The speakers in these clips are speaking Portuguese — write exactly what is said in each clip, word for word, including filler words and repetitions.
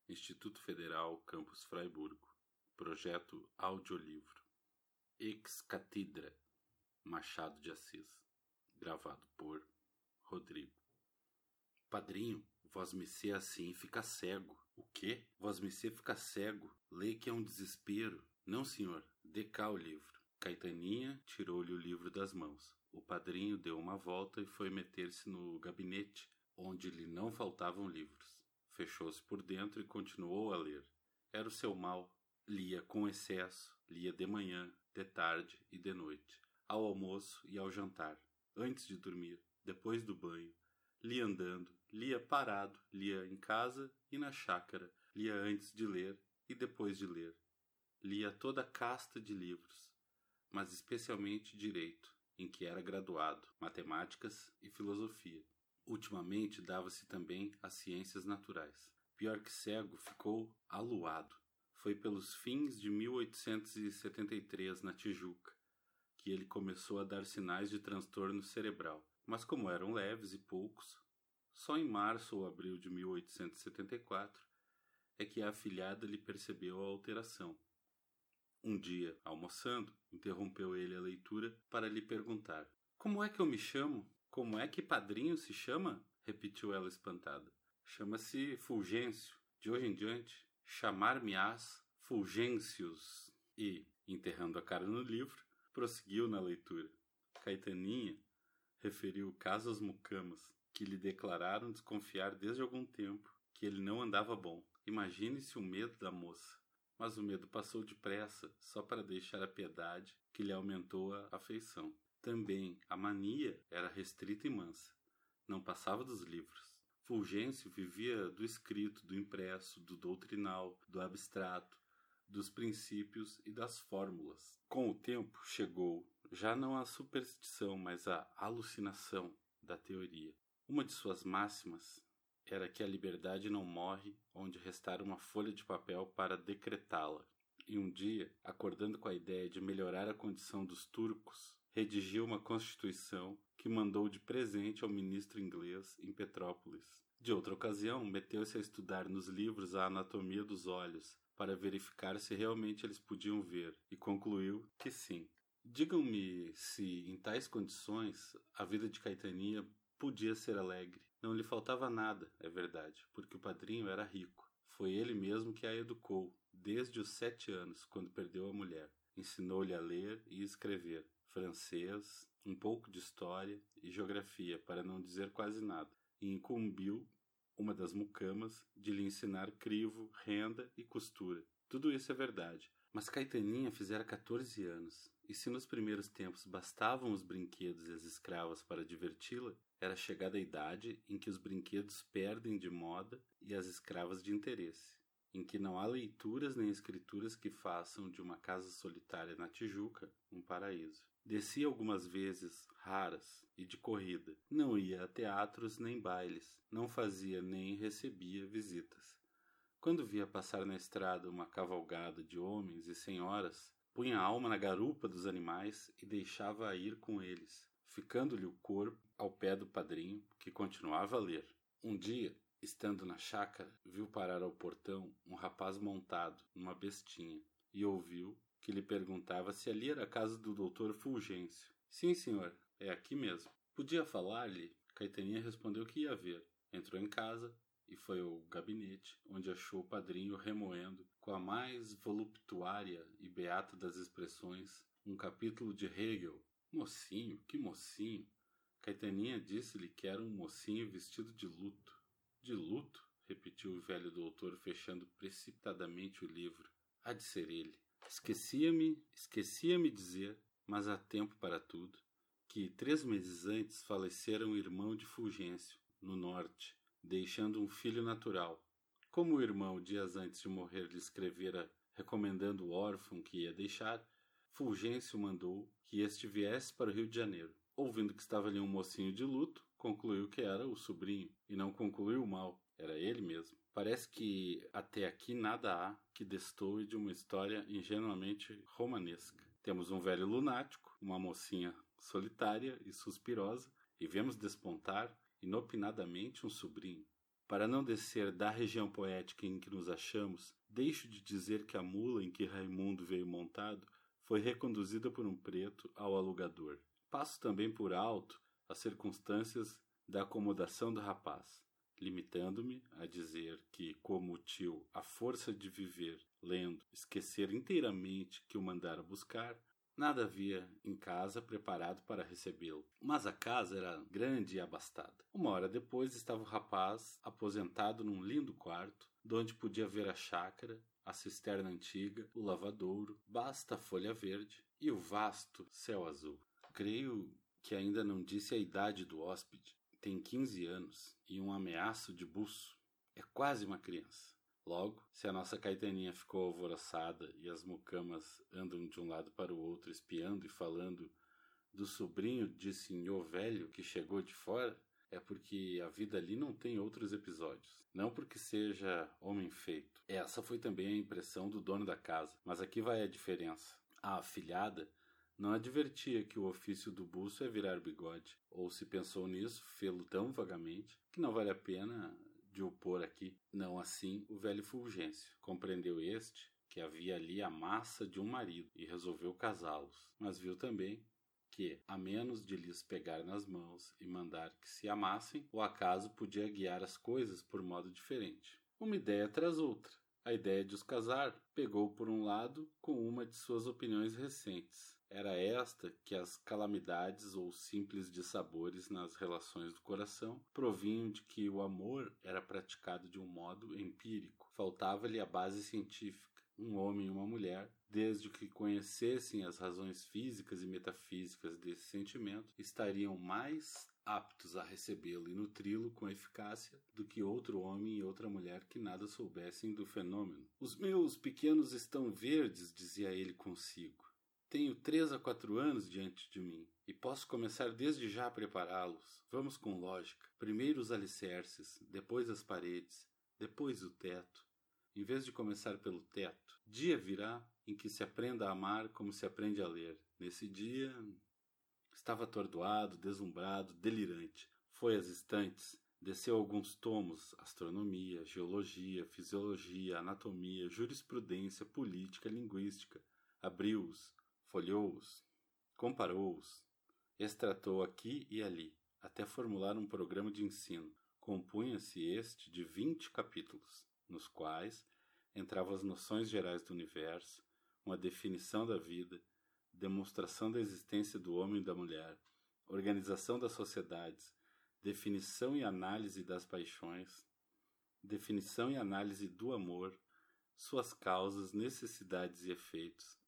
Instituto Federal Campus Fraiburgo. Projeto Audiolivro. Ex Catedra, Machado de Assis. Gravado por Rodrigo. Padrinho, vosmecê assim fica cego. O quê? Vosmecê fica cego. Lê que é um desespero. Não, senhor. Dê cá o livro. Caetaninha tirou-lhe o livro das mãos. O padrinho deu uma volta e foi meter-se no gabinete, onde lhe não faltavam livros. Fechou-se por dentro e continuou a ler. Era o seu mal. Lia com excesso, lia de manhã, de tarde e de noite, ao almoço e ao jantar, antes de dormir, depois do banho. Lia andando, lia parado, lia em casa e na chácara, lia antes de ler e depois de ler. Lia toda a casta de livros, mas especialmente direito, em que era graduado, matemáticas e filosofia. Ultimamente dava-se também às ciências naturais. Pior que cego, ficou aluado. Foi pelos fins de mil oitocentos e setenta e três, na Tijuca, que ele começou a dar sinais de transtorno cerebral. Mas como eram leves e poucos, só em março ou abril de mil oitocentos e setenta e quatro é que a afilhada lhe percebeu a alteração. Um dia, almoçando, interrompeu ele a leitura para lhe perguntar: "Como é que eu me chamo? Como é que padrinho se chama?" repetiu ela espantada. "Chama-se Fulgêncio. De hoje em diante, chamar-me-ás Fulgêncios." E, enterrando a cara no livro, prosseguiu na leitura. Caetaninha referiu o caso às mucamas, que lhe declararam desconfiar desde algum tempo que ele não andava bom. Imagine-se o medo da moça. Mas o medo passou depressa, só para deixar a piedade, que lhe aumentou a afeição. Também a mania era restrita e mansa. Não passava dos livros. Fulgêncio vivia do escrito, do impresso, do doutrinal, do abstrato, dos princípios e das fórmulas. Com o tempo chegou, já não a superstição, mas a alucinação da teoria. Uma de suas máximas era que a liberdade não morre onde restar uma folha de papel para decretá-la. E um dia, acordando com a ideia de melhorar a condição dos turcos, redigiu uma constituição que mandou de presente ao ministro inglês em Petrópolis. De outra ocasião, meteu-se a estudar nos livros a anatomia dos olhos, para verificar se realmente eles podiam ver, e concluiu que sim. Digam-me se, em tais condições, a vida de Caetaninha podia ser alegre. Não lhe faltava nada, é verdade, porque o padrinho era rico. Foi ele mesmo que a educou, desde os sete anos, quando perdeu a mulher. Ensinou-lhe a ler e escrever, francês, um pouco de história e geografia, para não dizer quase nada, e incumbiu uma das mucamas de lhe ensinar crivo, renda e costura. Tudo isso é verdade. Mas Caetaninha fizera quatorze anos, e se nos primeiros tempos bastavam os brinquedos e as escravas para diverti-la, era chegada a idade em que os brinquedos perdem de moda e as escravas de interesse, em que não há leituras nem escrituras que façam de uma casa solitária na Tijuca um paraíso. Descia algumas vezes, raras, e de corrida. Não ia a teatros nem bailes, não fazia nem recebia visitas. Quando via passar na estrada uma cavalgada de homens e senhoras, punha a alma na garupa dos animais e deixava-a ir com eles, ficando-lhe o corpo ao pé do padrinho, que continuava a ler. Um dia, estando na chácara, viu parar ao portão um rapaz montado numa bestinha e ouviu que lhe perguntava se ali era a casa do doutor Fulgêncio. "Sim, senhor, é aqui mesmo." Podia falar-lhe? Caetaninha respondeu que ia ver. Entrou em casa e foi ao gabinete, onde achou o padrinho remoendo, com a mais voluptuária e beata das expressões, um capítulo de Hegel. Mocinho, que mocinho! Caetaninha disse-lhe que era um mocinho vestido de luto. "De luto?" repetiu o velho doutor, fechando precipitadamente o livro. "Há de ser ele. Esquecia-me, esquecia-me dizer, mas há tempo para tudo, que três meses antes falecera um irmão de Fulgêncio, no norte, deixando um filho natural. Como o irmão, dias antes de morrer, lhe escrevera recomendando o órfão que ia deixar, Fulgêncio mandou que este viesse para o Rio de Janeiro. Ouvindo que estava ali um mocinho de luto, concluiu que era o sobrinho, e não concluiu mal, era ele mesmo. Parece que até aqui nada há que destoe de uma história ingenuamente romanesca. Temos um velho lunático, uma mocinha solitária e suspirosa, e vemos despontar inopinadamente um sobrinho. Para não descer da região poética em que nos achamos, deixo de dizer que a mula em que Raimundo veio montado foi reconduzida por um preto ao alugador. Passo também por alto as circunstâncias da acomodação do rapaz, limitando-me a dizer que, como o tio, à força de viver, lendo, esquecer inteiramente que o mandara buscar, nada havia em casa preparado para recebê-lo. Mas a casa era grande e abastada. Uma hora depois estava o rapaz aposentado num lindo quarto, donde podia ver a chácara, a cisterna antiga, o lavadouro, vasta folha verde e o vasto céu azul. Creio que ainda não disse a idade do hóspede. Tem quinze anos e um ameaço de buço. É quase uma criança. Logo, se a nossa Caetaninha ficou alvoroçada e as mucamas andam de um lado para o outro espiando e falando do sobrinho de senhor velho que chegou de fora, é porque a vida ali não tem outros episódios. Não porque seja homem feito. Essa foi também a impressão do dono da casa, mas aqui vai a diferença. A afilhada não advertia que o ofício do buço é virar bigode, ou se pensou nisso, fê-lo tão vagamente, que não vale a pena de o pôr aqui. Não assim o velho Fulgêncio. Compreendeu este que havia ali a massa de um marido e resolveu casá-los, mas viu também que, a menos de lhes pegar nas mãos e mandar que se amassem, o acaso podia guiar as coisas por modo diferente. Uma ideia tras outra. A ideia de os casar pegou por um lado com uma de suas opiniões recentes. Era esta que as calamidades ou simples dissabores nas relações do coração provinham de que o amor era praticado de um modo empírico. Faltava-lhe a base científica. Um homem e uma mulher, desde que conhecessem as razões físicas e metafísicas desse sentimento, estariam mais aptos a recebê-lo e nutri-lo com eficácia do que outro homem e outra mulher que nada soubessem do fenômeno. Os meus pequenos estão verdes, dizia ele consigo. Tenho três a quatro anos diante de mim e posso começar desde já a prepará-los. Vamos com lógica. Primeiro os alicerces, depois as paredes, depois o teto. Em vez de começar pelo teto, dia virá em que se aprenda a amar como se aprende a ler. Nesse dia, estava atordoado, deslumbrado, delirante. Foi às estantes, desceu alguns tomos, astronomia, geologia, fisiologia, anatomia, jurisprudência, política, linguística. Abriu-os, folheou-os, comparou-os, extratou aqui e ali, até formular um programa de ensino. Compunha-se este de vinte capítulos, nos quais entravam as noções gerais do universo, uma definição da vida, demonstração da existência do homem e da mulher, organização das sociedades, definição e análise das paixões, definição e análise do amor, suas causas, necessidades e efeitos.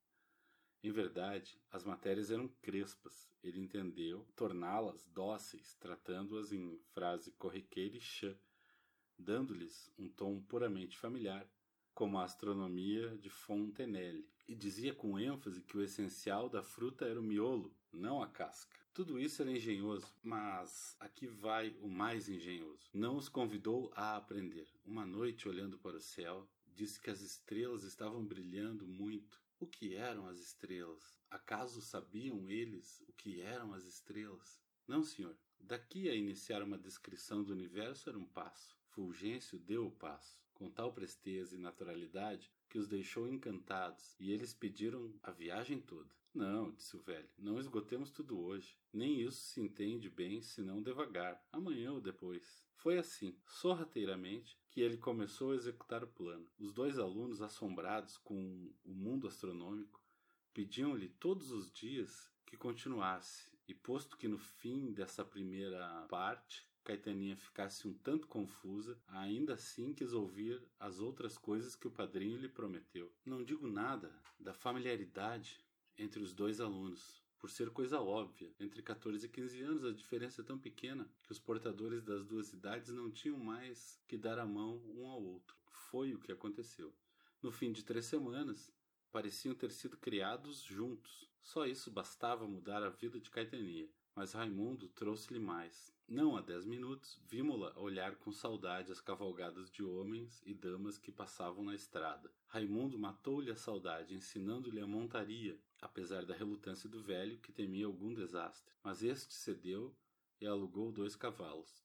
Em verdade, as matérias eram crespas. Ele entendeu torná-las dóceis, tratando-as em frase corriqueira e chã, dando-lhes um tom puramente familiar, como a astronomia de Fontenelle, e dizia com ênfase que o essencial da fruta era o miolo, não a casca. Tudo isso era engenhoso, mas aqui vai o mais engenhoso. Não os convidou a aprender. Uma noite, olhando para o céu, disse que as estrelas estavam brilhando muito. O que eram as estrelas? Acaso sabiam eles o que eram as estrelas? Não, senhor. Daqui a iniciar uma descrição do universo era um passo. Fulgêncio deu o passo, com tal presteza e naturalidade que os deixou encantados, e eles pediram a viagem toda. Não, disse o velho, não esgotemos tudo hoje. Nem isso se entende bem, senão devagar, amanhã ou depois. Foi assim, sorrateiramente, que ele começou a executar o plano. Os dois alunos, assombrados com o mundo astronômico, pediam-lhe todos os dias que continuasse, e posto que no fim dessa primeira parte Caetaninha ficasse um tanto confusa, ainda assim quis ouvir as outras coisas que o padrinho lhe prometeu. Não digo nada da familiaridade entre os dois alunos, por ser coisa óbvia. Entre quatorze e quinze anos a diferença é tão pequena que os portadores das duas idades não tinham mais que dar a mão um ao outro. Foi o que aconteceu. No fim de três semanas, pareciam ter sido criados juntos. Só isso bastava mudar a vida de Caetaninha. Mas Raimundo trouxe-lhe mais. Não há dez minutos, vimo-la olhar com saudade as cavalgadas de homens e damas que passavam na estrada. Raimundo matou-lhe a saudade, ensinando-lhe a montaria, apesar da relutância do velho, que temia algum desastre. Mas este cedeu e alugou dois cavalos.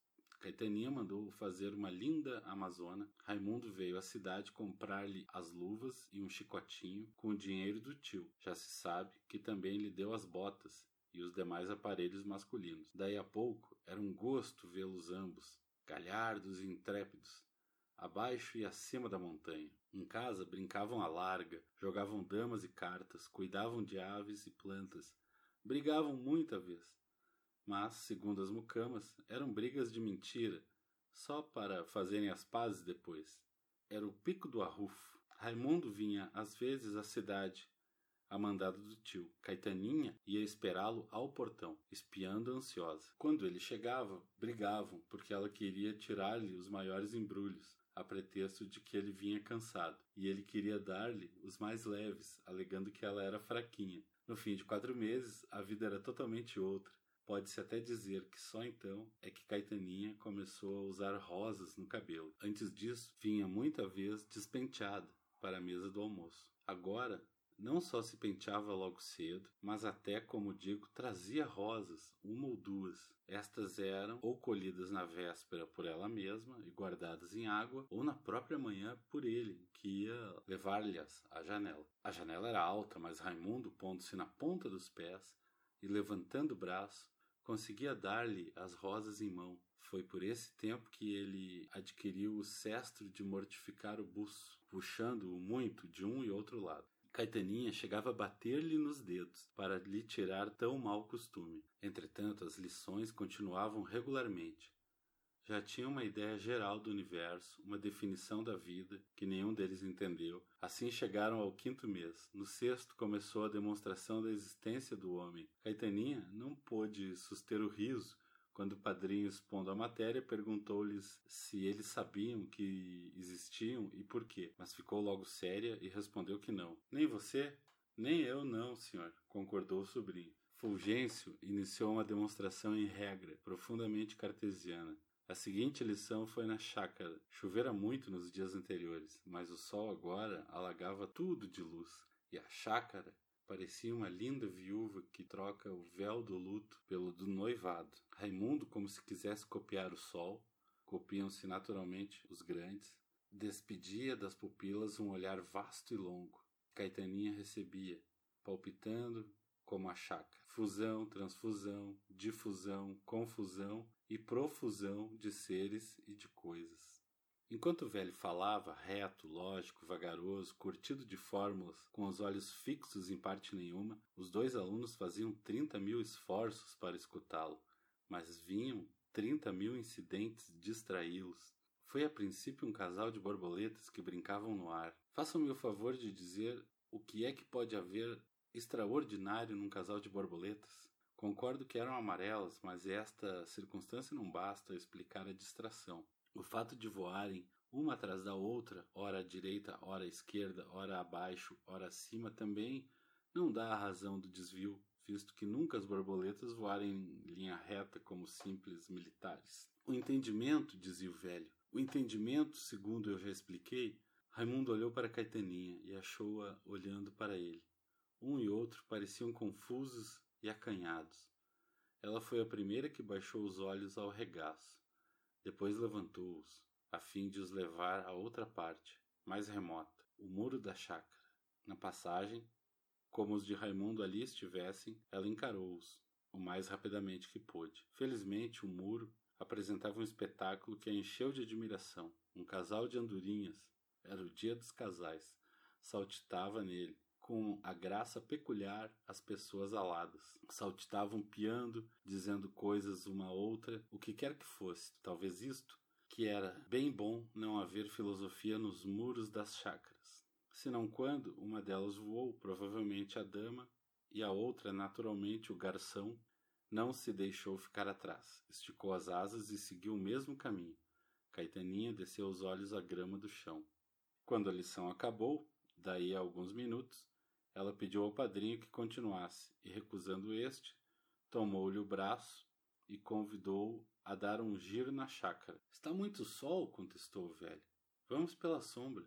Caetaninha mandou fazer uma linda amazona. Raimundo veio à cidade comprar-lhe as luvas e um chicotinho com o dinheiro do tio. Já se sabe que também lhe deu as botas e os demais aparelhos masculinos. Daí a pouco era um gosto vê-los ambos, galhardos e intrépidos, abaixo e acima da montanha. Em casa brincavam à larga, jogavam damas e cartas, cuidavam de aves e plantas, brigavam muita vez. Mas, segundo as mucamas, eram brigas de mentira, só para fazerem as pazes depois. Era o pico do arrufo. Raimundo vinha às vezes à cidade, a mandado do tio. Caetaninha ia esperá-lo ao portão, espiando ansiosa. Quando ele chegava, brigavam, porque ela queria tirar-lhe os maiores embrulhos, a pretexto de que ele vinha cansado, e ele queria dar-lhe os mais leves, alegando que ela era fraquinha. No fim de quatro meses, a vida era totalmente outra. Pode-se até dizer que só então é que Caetaninha começou a usar rosas no cabelo. Antes disso, vinha muita vez despenteada para a mesa do almoço. Agora, não só se penteava logo cedo, mas até, como digo, trazia rosas, uma ou duas. Estas eram ou colhidas na véspera por ela mesma e guardadas em água, ou na própria manhã por ele, que ia levar-lhes à janela. A janela era alta, mas Raimundo, pondo-se na ponta dos pés e levantando o braço, conseguia dar-lhe as rosas em mão. Foi por esse tempo que ele adquiriu o cestro de mortificar o buço, puxando-o muito de um e outro lado. Caetaninha chegava a bater-lhe nos dedos para lhe tirar tão mau costume. Entretanto, as lições continuavam regularmente. Já tinha uma ideia geral do universo, uma definição da vida, que nenhum deles entendeu. Assim chegaram ao quinto mês. No sexto começou a demonstração da existência do homem. Caetaninha não pôde suster o riso quando o padrinho, expondo a matéria, perguntou-lhes se eles sabiam que existiam e por quê, mas ficou logo séria e respondeu que não. Nem você? Nem eu não, senhor, concordou o sobrinho. Fulgêncio iniciou uma demonstração em regra, profundamente cartesiana. A seguinte lição foi na chácara. Chovera muito nos dias anteriores, mas o sol agora alagava tudo de luz, e a chácara parecia uma linda viúva que troca o véu do luto pelo do noivado. Raimundo, como se quisesse copiar o sol, copiam-se naturalmente os grandes, despedia das pupilas um olhar vasto e longo. Caetaninha recebia, palpitando como a chácara. Fusão, transfusão, difusão, confusão e profusão de seres e de coisas. Enquanto o velho falava, reto, lógico, vagaroso, curtido de fórmulas, com os olhos fixos em parte nenhuma, os dois alunos faziam trinta mil esforços para escutá-lo, mas vinham trinta mil incidentes distraí-los. Foi a princípio um casal de borboletas que brincavam no ar. Façam-me o favor de dizer o que é que pode haver extraordinário num casal de borboletas. Concordo que eram amarelas, mas esta circunstância não basta a explicar a distração. O fato de voarem uma atrás da outra, ora à direita, ora à esquerda, ora abaixo, ora acima, também não dá a razão do desvio, visto que nunca as borboletas voaram em linha reta como simples militares. O entendimento, dizia o velho, o entendimento, segundo eu já expliquei. Raimundo olhou para Caetaninha e achou-a olhando para ele. Um e outro pareciam confusos e acanhados. Ela foi a primeira que baixou os olhos ao regaço. Depois levantou-os, a fim de os levar a outra parte, mais remota, o muro da chácara. Na passagem, como os de Raimundo ali estivessem, ela encarou-os, o mais rapidamente que pôde. Felizmente, o muro apresentava um espetáculo que a encheu de admiração. Um casal de andorinhas, era o dia dos casais, saltitava nele, com a graça peculiar às pessoas aladas. Saltitavam piando, dizendo coisas uma a outra, o que quer que fosse. Talvez isto, que era bem bom não haver filosofia nos muros das chácaras. Senão quando uma delas voou, provavelmente a dama, e a outra, naturalmente, o garçom, não se deixou ficar atrás. Esticou as asas e seguiu o mesmo caminho. Caetaninha desceu os olhos à grama do chão. Quando a lição acabou, daí a alguns minutos, ela pediu ao padrinho que continuasse, e recusando este, tomou-lhe o braço e convidou-o a dar um giro na chácara. Está muito sol, contestou o velho. Vamos pela sombra.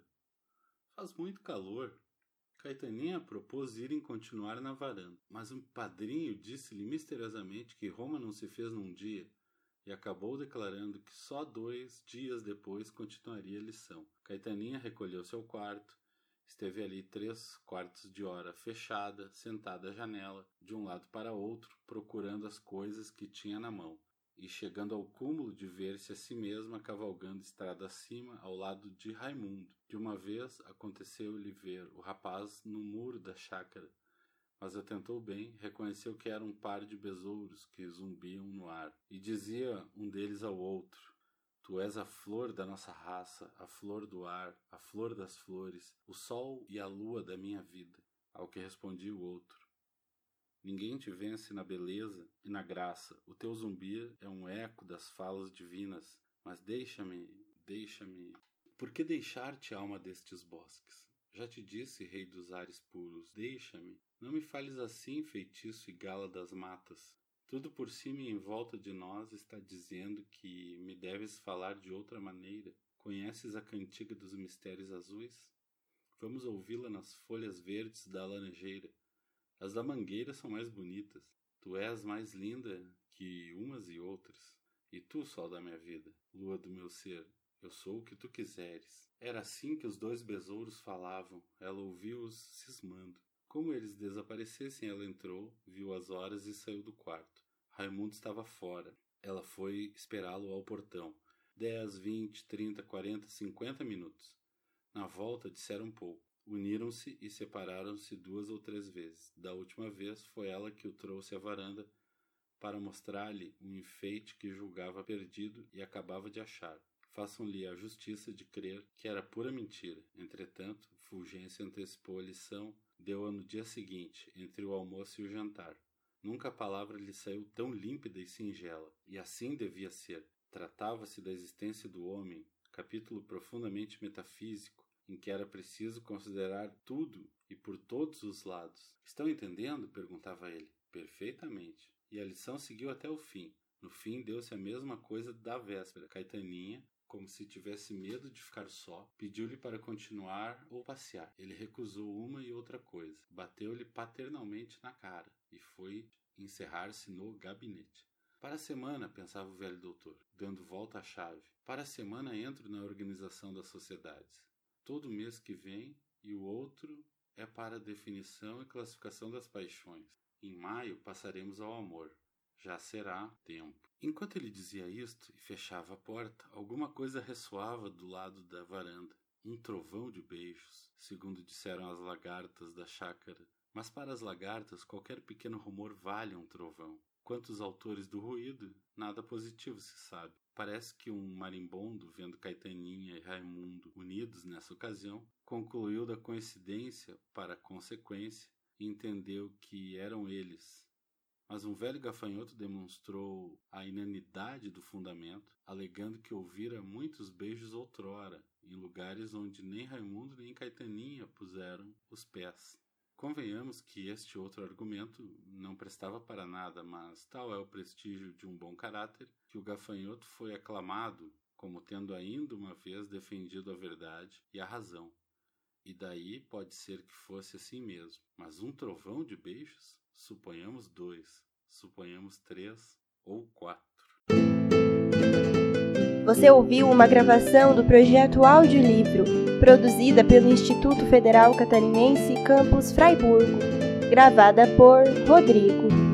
Faz muito calor. Caetaninha propôs irem continuar na varanda, mas o padrinho disse-lhe misteriosamente que Roma não se fez num dia, e acabou declarando que só dois dias depois continuaria a lição. Caetaninha recolheu-se ao quarto, esteve ali três quartos de hora fechada, sentada à janela, de um lado para outro, procurando as coisas que tinha na mão, e chegando ao cúmulo de ver-se a si mesma cavalgando estrada acima ao lado de Raimundo. De uma vez aconteceu-lhe ver o rapaz no muro da chácara, mas atentou bem, reconheceu que era um par de besouros que zumbiam no ar, e dizia um deles ao outro: Tu és a flor da nossa raça, a flor do ar, a flor das flores, o sol e a lua da minha vida. Ao que respondia o outro: Ninguém te vence na beleza e na graça. O teu zumbir é um eco das falas divinas. Mas deixa-me, deixa-me... Por que deixar-te, alma destes bosques? Já te disse, rei dos ares puros, deixa-me. Não me fales assim, feitiço e gala das matas. Tudo por cima e em volta de nós está dizendo que me deves falar de outra maneira. Conheces a cantiga dos mistérios azuis? Vamos ouvi-la nas folhas verdes da laranjeira. As da mangueira são mais bonitas. Tu és mais linda que umas e outras. E tu, sol da minha vida, lua do meu ser, eu sou o que tu quiseres. Era assim que os dois besouros falavam. Ela ouviu-os cismando. Como eles desaparecessem, ela entrou, viu as horas e saiu do quarto. Raimundo estava fora. Ela foi esperá-lo ao portão. Dez, vinte, trinta, quarenta, cinquenta minutos. Na volta disseram pouco. Uniram-se e separaram-se duas ou três vezes. Da última vez foi ela que o trouxe à varanda para mostrar-lhe um enfeite que julgava perdido e acabava de achar. Façam-lhe a justiça de crer que era pura mentira. Entretanto, Fulgência antecipou a lição, deu-a no dia seguinte, entre o almoço e o jantar. Nunca a palavra lhe saiu tão límpida e singela, e assim devia ser. Tratava-se da existência do homem, capítulo profundamente metafísico, em que era preciso considerar tudo e por todos os lados. Estão entendendo? Perguntava ele. Perfeitamente. E a lição seguiu até o fim. No fim deu-se a mesma coisa da véspera. Caetaninha, como se tivesse medo de ficar só, pediu-lhe para continuar ou passear. Ele recusou uma e outra coisa. Bateu-lhe paternalmente na cara e foi encerrar-se no gabinete. Para a semana, pensava o velho doutor, dando volta à chave. Para a semana entro na organização das sociedades. Todo mês que vem, e o outro é para a definição e classificação das paixões. Em maio passaremos ao amor. Já será tempo. Enquanto ele dizia isto e fechava a porta, alguma coisa ressoava do lado da varanda. Um trovão de beijos, segundo disseram as lagartas da chácara. Mas para as lagartas, qualquer pequeno rumor vale um trovão. Quanto aos autores do ruído, nada positivo se sabe. Parece que um marimbondo, vendo Caetaninha e Raimundo unidos nessa ocasião, concluiu da coincidência para a consequência e entendeu que eram eles. Mas um velho gafanhoto demonstrou a inanidade do fundamento, alegando que ouvira muitos beijos outrora, em lugares onde nem Raimundo nem Caetaninha puseram os pés. Convenhamos que este outro argumento não prestava para nada, mas tal é o prestígio de um bom caráter que o gafanhoto foi aclamado como tendo ainda uma vez defendido a verdade e a razão. E daí pode ser que fosse assim mesmo. Mas um trovão de beijos? Suponhamos dois, suponhamos três ou quatro. Você ouviu uma gravação do projeto Audiolivro, produzida pelo Instituto Federal Catarinense Campus Fraiburgo, gravada por Rodrigo.